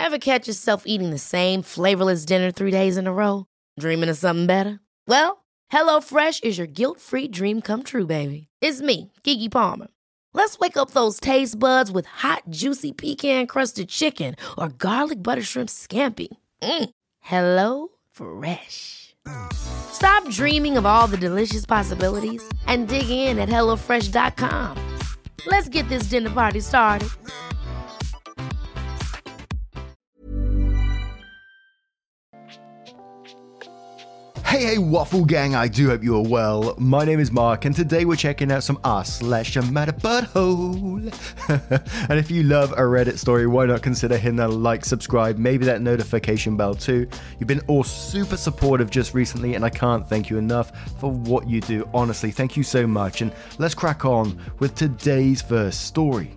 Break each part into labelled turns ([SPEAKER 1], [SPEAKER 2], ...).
[SPEAKER 1] Ever catch yourself eating the same flavorless dinner 3 days in a row? Dreaming of something better? Well, HelloFresh is your guilt-free dream come true, baby. It's me, Keke Palmer. Let's wake up those taste buds with hot, juicy pecan-crusted chicken or garlic butter shrimp scampi. Hello Fresh. Stop dreaming of all the delicious possibilities and dig in at HelloFresh.com. Let's get this dinner party started.
[SPEAKER 2] Hey, Waffle Gang, I do hope you are well. My name is Mark, and today we're checking out some r/Matter Butthole. And if you love a Reddit story, why not consider hitting that like, subscribe, maybe that notification bell too. You've been all super supportive just recently, and I can't thank you enough for what you do. Honestly, thank you so much, and let's crack on with today's first story.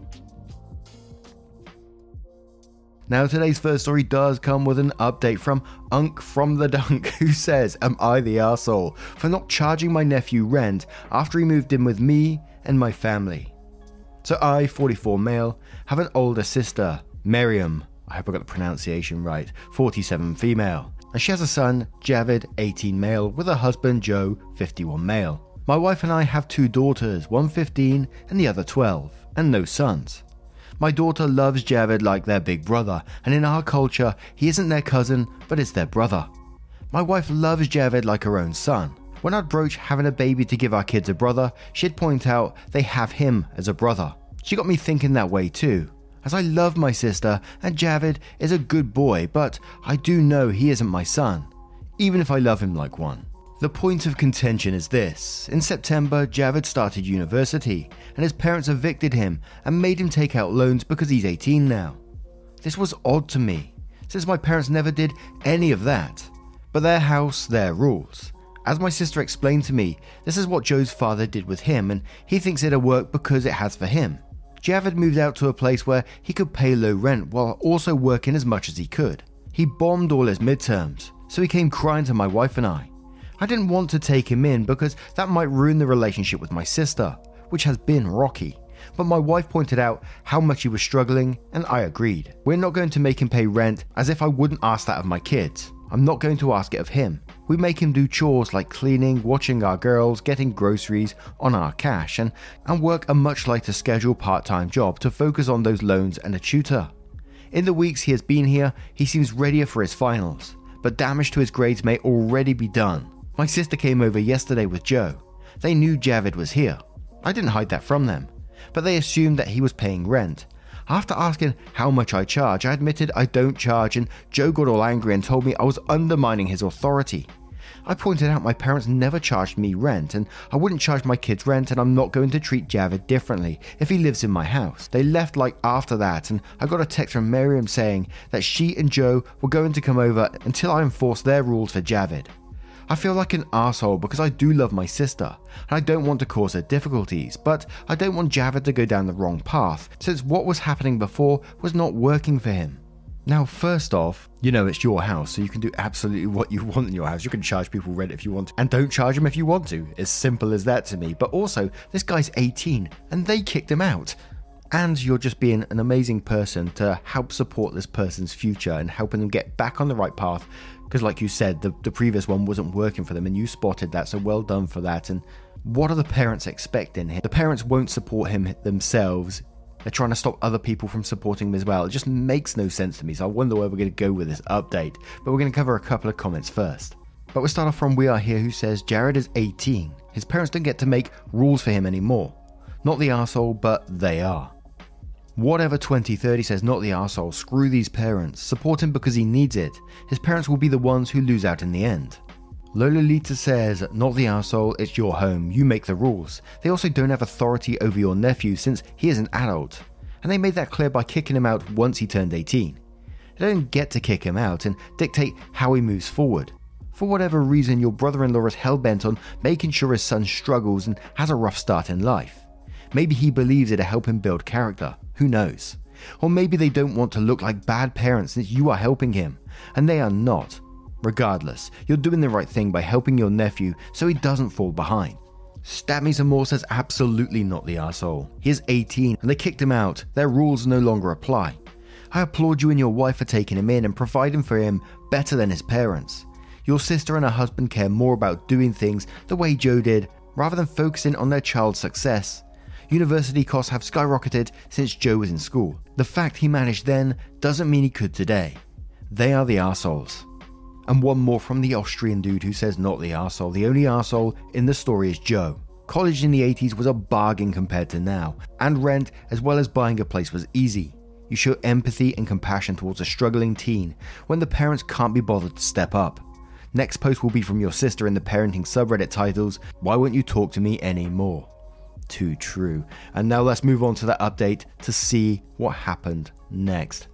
[SPEAKER 2] Now, today's first story does come with an update from Unk from the Dunk, who says, "Am I the arsehole for not charging my nephew rent after he moved in with me and my family?" So I, 44 male, have an older sister, Miriam, I hope I got the pronunciation right, 47 female, and she has a son, Javid, 18 male, with a husband, Joe, 51 male. My wife and I have 2 daughters, one 15 and the other 12, and no sons. My daughter loves Javid like their big brother, and in our culture, he isn't their cousin, but it's their brother. My wife loves Javid like her own son. When I'd broach having a baby to give our kids a brother, she'd point out they have him as a brother. She got me thinking that way too, as I love my sister, and Javid is a good boy, but I do know he isn't my son, even if I love him like one. The point of contention is this. In September, Javid started university, and his parents evicted him and made him take out loans because he's 18 now. This was odd to me, since my parents never did any of that. But their house, their rules. As my sister explained to me, this is what Joe's father did with him, and he thinks it'll work because it has for him. Javid moved out to a place where he could pay low rent while also working as much as he could. He bombed all his midterms, so he came crying to my wife and I. I didn't want to take him in because that might ruin the relationship with my sister, which has been rocky. But my wife pointed out how much he was struggling, and I agreed. We're not going to make him pay rent as if I wouldn't ask that of my kids. I'm not going to ask it of him. We make him do chores like cleaning, watching our girls, getting groceries on our cash, and work a much lighter schedule part-time job to focus on those loans and a tutor. In the weeks he has been here, he seems readier for his finals, but damage to his grades may already be done. My sister came over yesterday with Joe. They knew Javid was here. I didn't hide that from them, but they assumed that he was paying rent. After asking how much I charge, I admitted I don't charge, and Joe got all angry and told me I was undermining his authority. I pointed out my parents never charged me rent, and I wouldn't charge my kids rent, and I'm not going to treat Javid differently if he lives in my house. They left like after that, and I got a text from Miriam saying that she and Joe were going to come over until I enforced their rules for Javid. I feel like an asshole because I do love my sister, and I don't want to cause her difficulties, but I don't want Javid to go down the wrong path, since what was happening before was not working for him. Now, first off, you know it's your house, so you can do absolutely what you want in your house. You can charge people rent if you want to, and don't charge them if you want to. As simple as that to me. But also, this guy's 18, and they kicked him out. And you're just being an amazing person to help support this person's future and helping them get back on the right path. Because like you said, the previous one wasn't working for them, and you spotted that, so well done for that. And what are the parents expecting here? The parents won't support him themselves. They're trying to stop other people from supporting him as well. It just makes no sense to me, so I wonder where we're going to go with this update. But we're going to cover a couple of comments first. But we'll start off from We Are Here, who says, Jared is 18. His parents don't get to make rules for him anymore. Not the arsehole, but they are. Whatever 2030 says, not the arsehole. Screw these parents. Support him because he needs it. His parents will be the ones who lose out in the end. Lololita says, not the arsehole, it's your home. You make the rules. They also don't have authority over your nephew since he is an adult. And they made that clear by kicking him out once he turned 18. They don't get to kick him out and dictate how he moves forward. For whatever reason, your brother-in-law is hell-bent on making sure his son struggles and has a rough start in life. Maybe he believes it'll help him build character. Who knows? Or maybe they don't want to look like bad parents since you are helping him, and they are not. Regardless, you're doing the right thing by helping your nephew so he doesn't fall behind. Stab Me Some More says absolutely not the arsehole. He is 18 and they kicked him out. Their rules no longer apply. I applaud you and your wife for taking him in and providing for him better than his parents. Your sister and her husband care more about doing things the way Joe did rather than focusing on their child's success. University costs have skyrocketed since Joe was in school. The fact he managed then doesn't mean he could today. They are the arseholes. And one more from the Austrian dude who says not the arsehole. The only arsehole in the story is Joe. College in the 80s was a bargain compared to now, and rent as well as buying a place was easy. You show empathy and compassion towards a struggling teen when the parents can't be bothered to step up. Next post will be from your sister in the parenting subreddit titles, "Why won't you talk to me anymore?" Too true. And now let's move on to that update to see what happened next.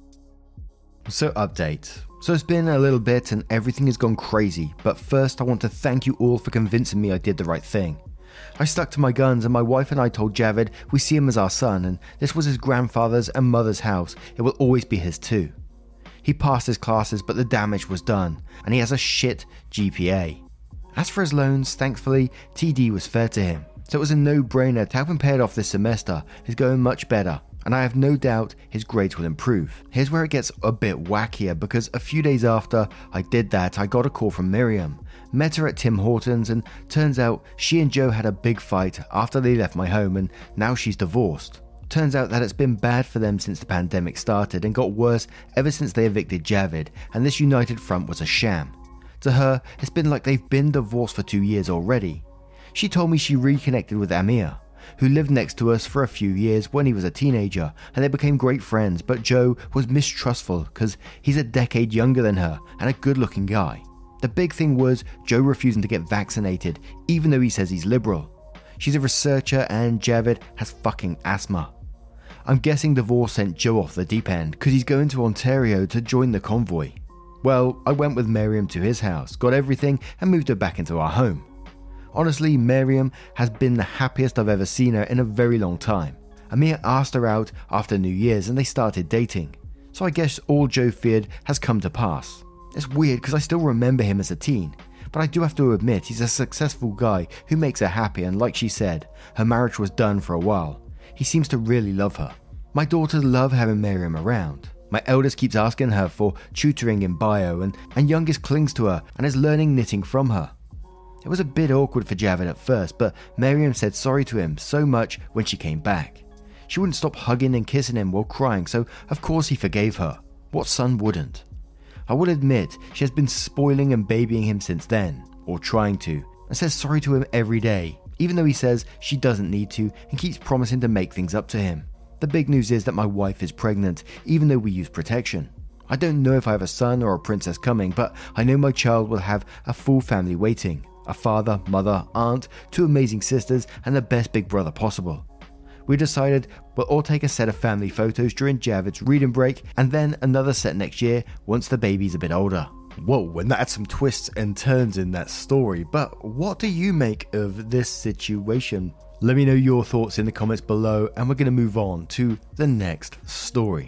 [SPEAKER 2] So update. So it's been a little bit and everything has gone crazy, but first I want to thank you all for convincing me I did the right thing. I stuck to my guns and my wife and I told Javid we see him as our son and this was his grandfather's and mother's house. It will always be his too. He passed his classes but the damage was done and he has a shit GPA. As for his loans, thankfully TD was fair to him. So it was a no-brainer to have him paid off this semester. He's going much better, and I have no doubt his grades will improve. Here's where it gets a bit wackier because a few days after I did that, I got a call from Miriam. Met her at Tim Hortons and turns out she and Joe had a big fight after they left my home and now she's divorced. Turns out that it's been bad for them since the pandemic started and got worse ever since they evicted Javid, and this united front was a sham. To her, it's been like they've been divorced for 2 years already. She told me she reconnected with Amir, who lived next to us for a few years when he was a teenager, and they became great friends, but Joe was mistrustful because he's a decade younger than her and a good-looking guy. The big thing was Joe refusing to get vaccinated, even though he says he's liberal. She's a researcher and Javid has fucking asthma. I'm guessing divorce sent Joe off the deep end because he's going to Ontario to join the convoy. Well, I went with Miriam to his house, got everything and moved her back into our home. Honestly, Miriam has been the happiest I've ever seen her in a very long time. Amir asked her out after New Year's and they started dating. So I guess all Joe feared has come to pass. It's weird because I still remember him as a teen, but I do have to admit he's a successful guy who makes her happy, and like she said, her marriage was done for a while. He seems to really love her. My daughters love having Miriam around. My eldest keeps asking her for tutoring in bio and youngest clings to her and is learning knitting from her. It was a bit awkward for Javid at first, but Miriam said sorry to him so much when she came back. She wouldn't stop hugging and kissing him while crying, so of course he forgave her. What son wouldn't? I will admit she has been spoiling and babying him since then, or trying to, and says sorry to him every day, even though he says she doesn't need to and keeps promising to make things up to him. The big news is that my wife is pregnant, even though we use protection. I don't know if I have a son or a princess coming, but I know my child will have a full family waiting. A father, mother, aunt, 2 amazing sisters, and the best big brother possible. We decided we'll all take a set of family photos during Javid's reading break, and then another set next year once the baby's a bit older. Whoa, and that's some twists and turns in that story, but what do you make of this situation? Let me know your thoughts in the comments below, and we're going to move on to the next story.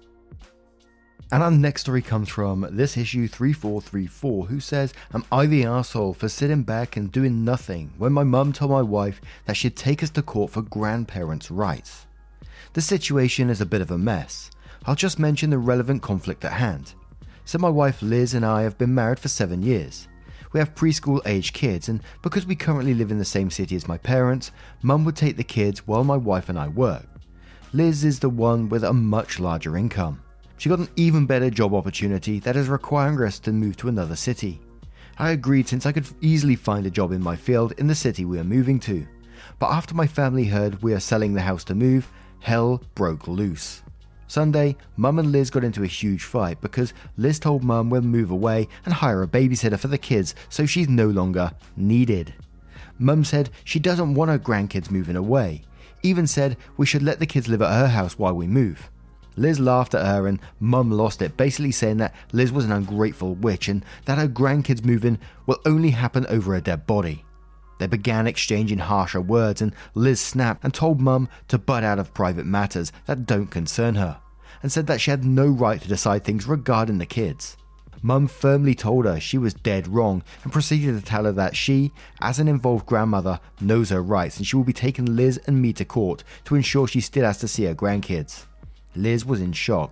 [SPEAKER 2] And our next story comes from this issue 3434, who says, "Am I the arsehole for sitting back and doing nothing when my mum told my wife that she'd take us to court for grandparents' rights? The situation is a bit of a mess. I'll just mention the relevant conflict at hand. So my wife Liz and I have been married for 7 years. We have preschool age kids, and because we currently live in the same city as my parents, mum would take the kids while my wife and I work. Liz is the one with a much larger income. She got an even better job opportunity that is requiring us to move to another city. I agreed since I could easily find a job in my field in the city we are moving to. But after my family heard we are selling the house to move, hell broke loose. Sunday, Mum and Liz got into a huge fight because Liz told Mum we'll move away and hire a babysitter for the kids so she's no longer needed. Mum said she doesn't want her grandkids moving away, even said we should let the kids live at her house while we move. Liz laughed at her and Mum lost it, basically saying that Liz was an ungrateful witch and that her grandkids moving will only happen over a dead body. They began exchanging harsher words and Liz snapped and told Mum to butt out of private matters that don't concern her, and said that she had no right to decide things regarding the kids. Mum firmly told her she was dead wrong and proceeded to tell her that she, as an involved grandmother, knows her rights and she will be taking Liz and me to court to ensure she still has to see her grandkids. Liz was in shock.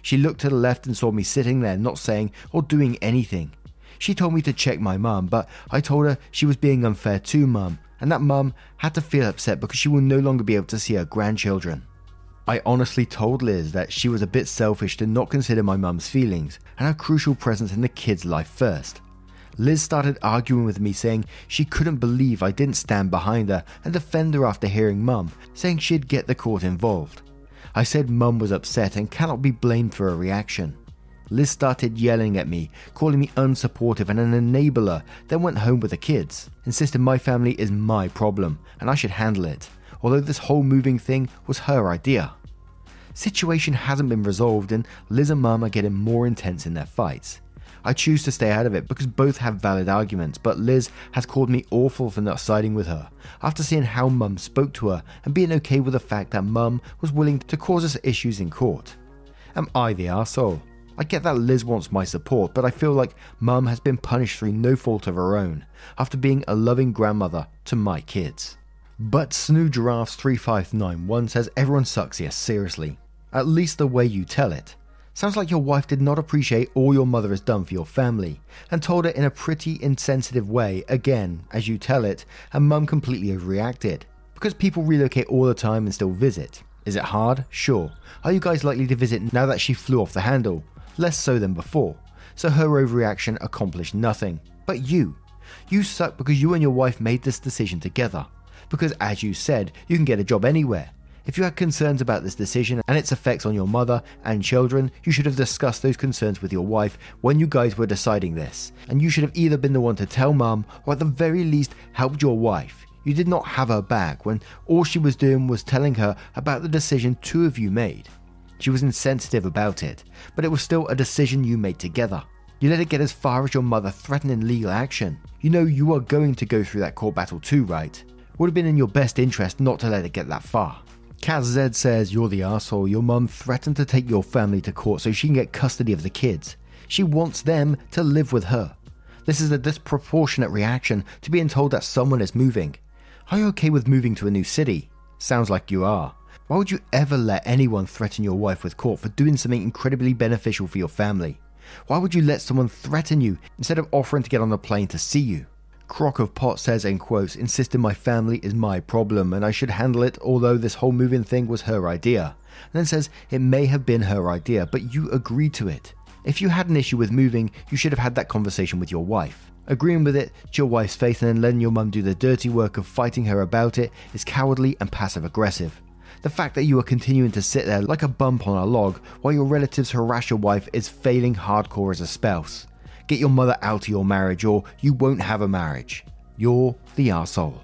[SPEAKER 2] She looked to the left and saw me sitting there not saying or doing anything. She told me to check my mum, but I told her she was being unfair to mum, and that mum had to feel upset because she will no longer be able to see her grandchildren. I honestly told Liz that she was a bit selfish to not consider my mum's feelings and her crucial presence in the kid's life first. Liz started arguing with me, saying she couldn't believe I didn't stand behind her and defend her after hearing mum, saying she'd get the court involved. I said mum was upset and cannot be blamed for her reaction. Liz started yelling at me, calling me unsupportive and an enabler, then went home with the kids, insisting my family is my problem and I should handle it, although this whole moving thing was her idea. Situation hasn't been resolved and Liz and mum are getting more intense in their fights. I choose to stay out of it because both have valid arguments, but Liz has called me awful for not siding with her, after seeing how mum spoke to her and being okay with the fact that mum was willing to cause us issues in court. Am I the arsehole? I get that Liz wants my support, but I feel like mum has been punished through no fault of her own, after being a loving grandmother to my kids. But Snoo Giraffes 3591 says everyone sucks here, seriously. At least the way you tell it. Sounds like your wife did not appreciate all your mother has done for your family, and told it in a pretty insensitive way, again, as you tell it, and mum completely overreacted. Because people relocate all the time and still visit. Is it hard? Sure. Are you guys likely to visit now that she flew off the handle? Less so than before. So her overreaction accomplished nothing. But you suck because you and your wife made this decision together. Because as you said, you can get a job anywhere. If you had concerns about this decision and its effects on your mother and children, you should have discussed those concerns with your wife when you guys were deciding this. And you should have either been the one to tell mum or at the very least helped your wife. You did not have her back when all she was doing was telling her about the decision two of you made. She was insensitive about it, but it was still a decision you made together. You let it get as far as your mother threatening legal action. You know you are going to go through that court battle too, right? Would have been in your best interest not to let it get that far. Kaz Z says, you're the arsehole. Your mum threatened to take your family to court so she can get custody of the kids. She wants them to live with her. This is a disproportionate reaction to being told that someone is moving. Are you okay with moving to a new city? Sounds like you are. Why would you ever let anyone threaten your wife with court for doing something incredibly beneficial for your family? Why would you let someone threaten you instead of offering to get on a plane to see you? Crock of Pot says, in quotes, insisting my family is my problem and I should handle it, although this whole moving thing was her idea. And then says it may have been her idea, but you agreed to it. If you had an issue with moving, you should have had that conversation with your wife. Agreeing with it to your wife's face and then letting your mum do the dirty work of fighting her about it is cowardly and passive aggressive. The fact that you are continuing to sit there like a bump on a log while your relatives harass your wife is failing hardcore as a spouse. Get your mother out of your marriage or you won't have a marriage. You're the arsehole.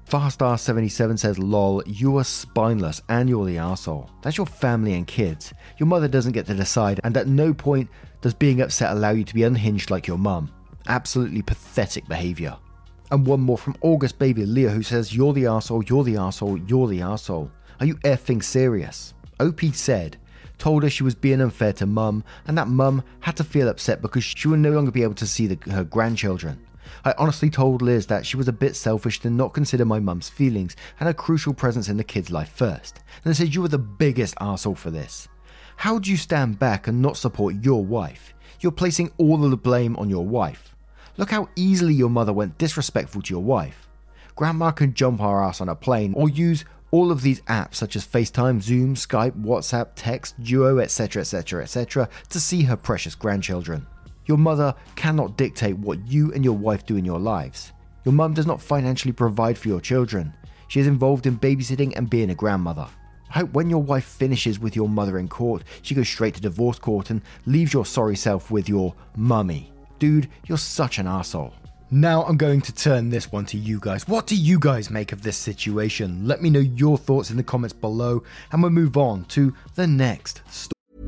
[SPEAKER 2] FastR77 says, lol, you are spineless and you're the arsehole. That's your family and kids. Your mother doesn't get to decide, and at no point does being upset allow you to be unhinged like your mum. Absolutely pathetic behaviour. And one more from August Baby Leah, who says, you're the arsehole, you're the arsehole, you're the arsehole. Are you effing serious? OP said, told her she was being unfair to mum and that mum had to feel upset because she would no longer be able to see her grandchildren. I honestly told Liz that she was a bit selfish to not consider my mum's feelings and her crucial presence in the kid's life first. And I said, you were the biggest arsehole for this. How do you stand back and not support your wife? You're placing all of the blame on your wife. Look how easily your mother went disrespectful to your wife. Grandma can jump our ass on a plane or use all of these apps such as FaceTime, Zoom, Skype, WhatsApp, Text, Duo, etc, etc, etc to see her precious grandchildren. Your mother cannot dictate what you and your wife do in your lives. Your mum does not financially provide for your children. She is involved in babysitting and being a grandmother. I hope when your wife finishes with your mother in court, she goes straight to divorce court and leaves your sorry self with your mummy. Dude, you're such an arsehole. Now I'm going to turn this one to you guys. What do you guys make of this situation? Let me know your thoughts in the comments below and we'll move on to the next story.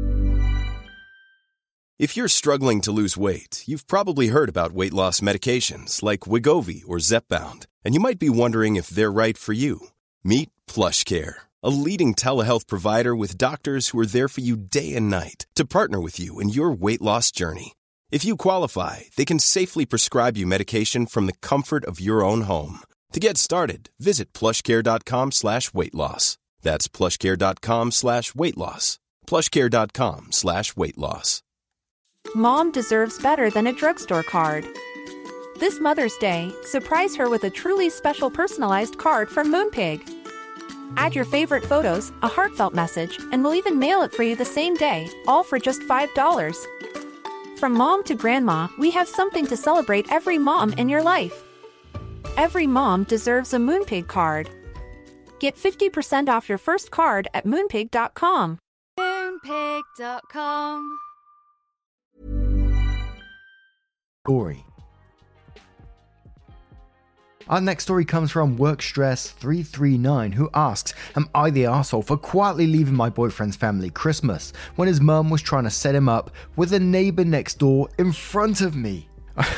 [SPEAKER 3] If you're struggling to lose weight, you've probably heard about weight loss medications like Wegovy or Zepbound, and you might be wondering if they're right for you. Meet PlushCare, a leading telehealth provider with doctors who are there for you day and night to partner with you in your weight loss journey. If you qualify, they can safely prescribe you medication from the comfort of your own home. To get started, visit plushcare.com/weightloss. That's plushcare.com/weightloss. PlushCare.com/weight loss.
[SPEAKER 4] Mom deserves better than a drugstore card. This Mother's Day, surprise her with a truly special personalized card from Moonpig. Add your favorite photos, a heartfelt message, and we'll even mail it for you the same day, all for just $5. From mom to grandma, we have something to celebrate every mom in your life. Every mom deserves a Moonpig card. Get 50% off your first card at Moonpig.com.
[SPEAKER 5] Moonpig.com.
[SPEAKER 2] Story. Our next story comes from WorkStress339, who asks, am I the arsehole for quietly leaving my boyfriend's family Christmas when his mum was trying to set him up with a neighbour next door in front of me?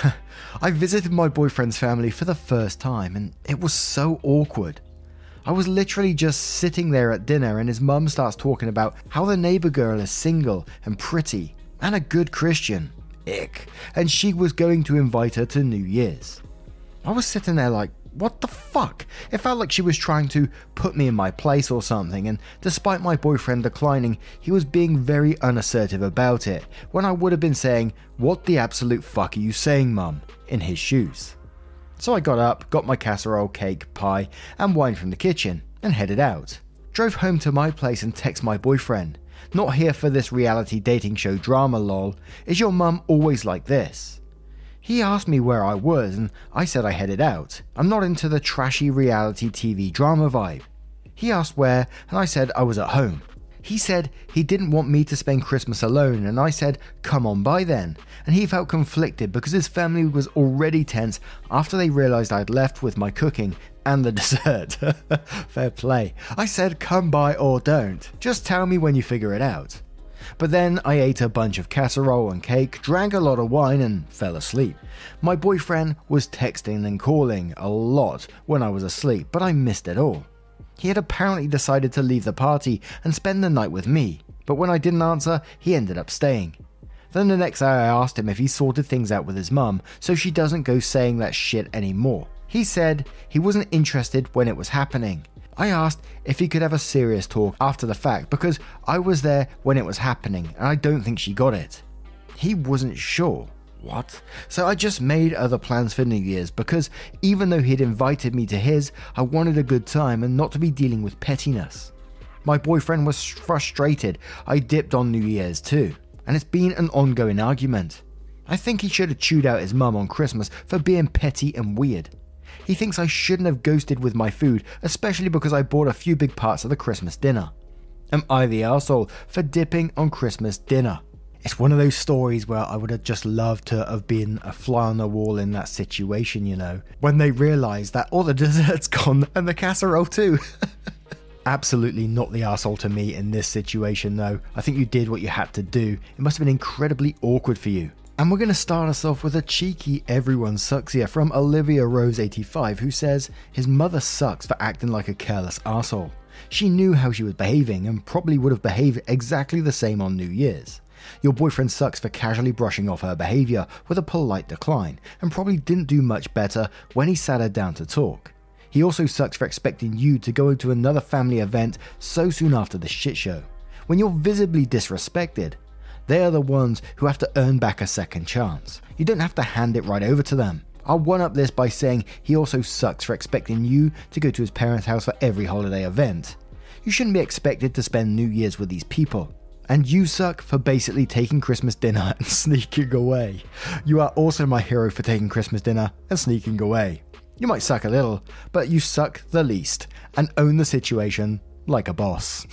[SPEAKER 2] I visited my boyfriend's family for the first time and it was so awkward. I was literally just sitting there at dinner and his mum starts talking about how the neighbour girl is single and pretty and a good Christian. Ick. And she was going to invite her to New Year's. I was sitting there like, what the fuck? It felt like she was trying to put me in my place or something, and despite my boyfriend declining, he was being very unassertive about it, when I would have been saying, what the absolute fuck are you saying, mum, in his shoes. So I got up, got my casserole, cake, pie, and wine from the kitchen, and headed out. Drove home to my place and texted my boyfriend, not here for this reality dating show drama lol, is your mum always like this? He asked me where I was and I said I headed out. I'm not into the trashy reality TV drama vibe. He asked where and I said I was at home. He said he didn't want me to spend Christmas alone and I said come on by then, and he felt conflicted because his family was already tense after they realised I'd left with my cooking and the dessert. Fair play. I said come by or don't, just tell me when you figure it out. But then I ate a bunch of casserole and cake, drank a lot of wine and fell asleep. My boyfriend was texting and calling a lot when I was asleep, but I missed it all. He had apparently decided to leave the party and spend the night with me, but when I didn't answer, he ended up staying. Then the next day I asked him if he sorted things out with his mum so she doesn't go saying that shit anymore. He said he wasn't interested when it was happening. I asked if he could have a serious talk after the fact because I was there when it was happening and I don't think she got it. He wasn't sure. What? So I just made other plans for New Year's because even though he'd invited me to his, I wanted a good time and not to be dealing with pettiness. My boyfriend was frustrated I dipped on New Year's too, and it's been an ongoing argument. I think he should have chewed out his mum on Christmas for being petty and weird. He thinks I shouldn't have ghosted with my food, especially because I bought a few big parts of the Christmas dinner. Am I the arsehole for dipping on Christmas dinner? It's one of those stories where I would have just loved to have been a fly on the wall in that situation, you know, when they realise that all the dessert's gone and the casserole too. Absolutely not the arsehole to me in this situation though. I think you did what you had to do. It must have been incredibly awkward for you. And we're going to start us off with a cheeky everyone sucks here from Olivia Rose 85, who says his mother sucks for acting like a careless arsehole. She knew how she was behaving and probably would have behaved exactly the same on New Year's. Your boyfriend sucks for casually brushing off her behaviour with a polite decline and probably didn't do much better when he sat her down to talk. He also sucks for expecting you to go to another family event so soon after the shit show, when you're visibly disrespected. They are the ones who have to earn back a second chance. You don't have to hand it right over to them. I'll one-up this by saying he also sucks for expecting you to go to his parents' house for every holiday event. You shouldn't be expected to spend New Year's with these people. And you suck for basically taking Christmas dinner and sneaking away. You are also my hero for taking Christmas dinner and sneaking away. You might suck a little, but you suck the least and own the situation like a boss.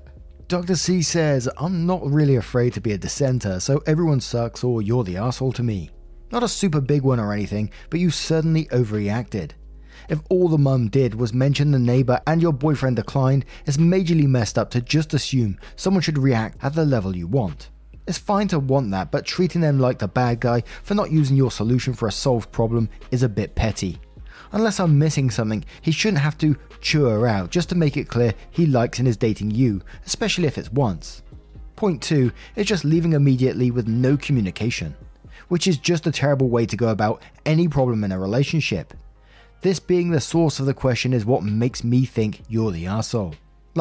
[SPEAKER 2] Dr. C says, I'm not really afraid to be a dissenter, so everyone sucks or you're the arsehole to me. Not a super big one or anything, but you suddenly overreacted. If all the mum did was mention the neighbour and your boyfriend declined, it's majorly messed up to just assume someone should react at the level you want. It's fine to want that, but treating them like the bad guy for not using your solution for a solved problem is a bit petty. Unless I'm missing something, he shouldn't have to chew her out just to make it clear he likes and is dating you, especially if it's once. Point 2 is just leaving immediately with no communication, which is just a terrible way to go about any problem in a relationship. This being the source of the question is what makes me think you're the arsehole. Like,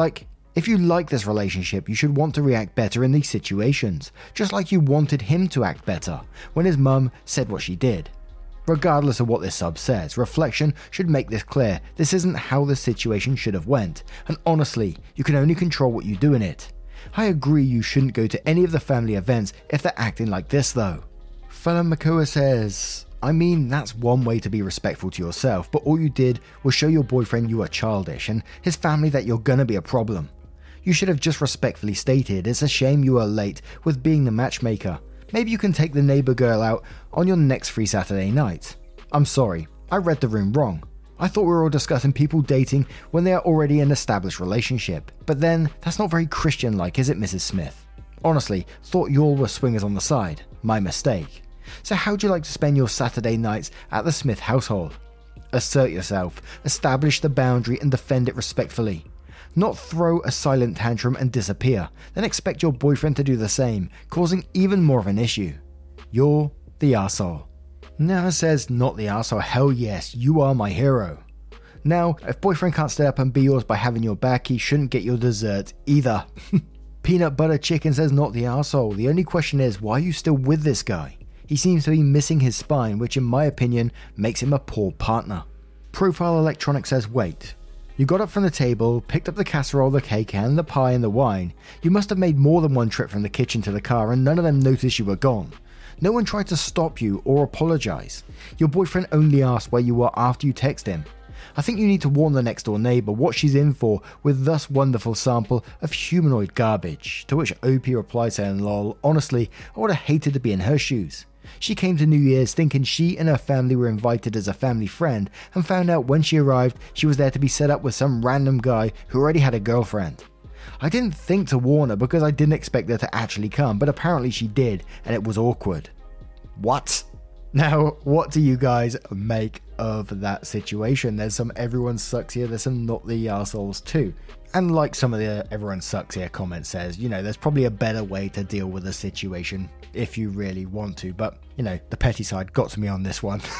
[SPEAKER 2] If you like this relationship, you should want to react better in these situations, just like you wanted him to act better when his mum said what she did. Regardless of what this sub says, reflection should make this clear. This isn't how the situation should have went, and honestly, you can only control what you do in it. I agree you shouldn't go to any of the family events if they're acting like this though. Fellow Makua says, I mean, that's one way to be respectful to yourself, but all you did was show your boyfriend you are childish and his family that you're gonna be a problem. You should have just respectfully stated, it's a shame you are late with being the matchmaker. Maybe you can take the neighbor girl out on your next free Saturday night. I'm sorry, I read the room wrong. I thought we were all discussing people dating when they are already in an established relationship. But then, that's not very Christian-like, is it, Mrs. Smith? Honestly, thought y'all were swingers on the side. My mistake. So how'd you like to spend your Saturday nights at the Smith household? Assert yourself, establish the boundary and defend it respectfully. Not throw a silent tantrum and disappear, then expect your boyfriend to do the same, causing even more of an issue. You're the arsehole. Never says not the arsehole, hell yes, you are my hero. Now, if boyfriend can't stay up and be yours by having your back, he shouldn't get your dessert either. Peanut Butter Chicken says not the arsehole. The only question is, why are you still with this guy? He seems to be missing his spine, which in my opinion makes him a poor partner. Profile Electronic says wait. You got up from the table, picked up the casserole, the cake, and the pie and the wine. You must have made more than one trip from the kitchen to the car and none of them noticed you were gone. No one tried to stop you or apologize. Your boyfriend only asked where you were after you text him. I think you need to warn the next door neighbor what she's in for with thus wonderful sample of humanoid garbage. To which OP replied saying, lol, honestly, I would have hated to be in her shoes. She came to New Year's thinking she and her family were invited as a family friend and found out when she arrived she was there to be set up with some random guy who already had a girlfriend. I didn't think to warn her because I didn't expect her to actually come, but apparently she did and it was awkward. What? Now, what do you guys make of that situation? There's some everyone sucks here, there's some not the arseholes too. And like some of the everyone sucks here comment says, you know, there's probably a better way to deal with a situation if you really want to, but you know, the petty side got to me on this one.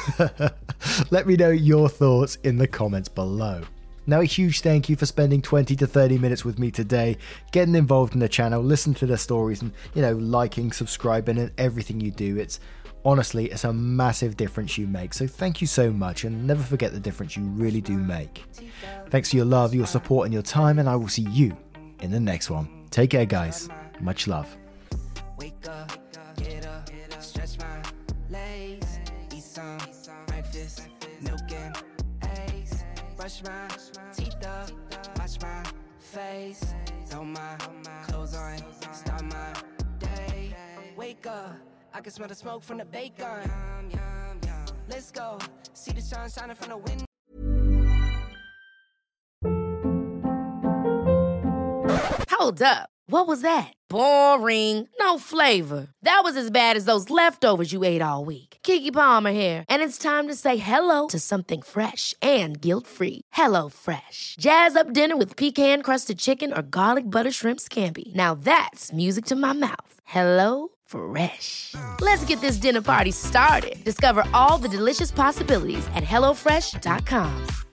[SPEAKER 2] Let me know your thoughts in the comments below. Now, a huge thank you for spending 20 to 30 minutes with me today, getting involved in the channel, listening to the stories and, you know, liking, subscribing and everything you do. Honestly, it's a massive difference you make, so thank you so much and never forget the difference you really do make. Thanks for your love, your support and your time, and I will see you in the next one. Take care, guys. Much love.
[SPEAKER 5] Wake up, get up, stretch my legs, eat some breakfast, milk and eggs, brush my teeth up, wash my face, throw my clothes on, start my day. Wake up, I can smell the smoke from the bacon. Let's go, see the sun shining from the window.
[SPEAKER 1] Hold up. What was that? Boring. No flavor. That was as bad as those leftovers you ate all week. Keke Palmer here, and it's time to say hello to something fresh and guilt-free. Hello Fresh. Jazz up dinner with pecan-crusted chicken or garlic butter shrimp scampi. Now that's music to my mouth. Hello Fresh. Let's get this dinner party started. Discover all the delicious possibilities at HelloFresh.com.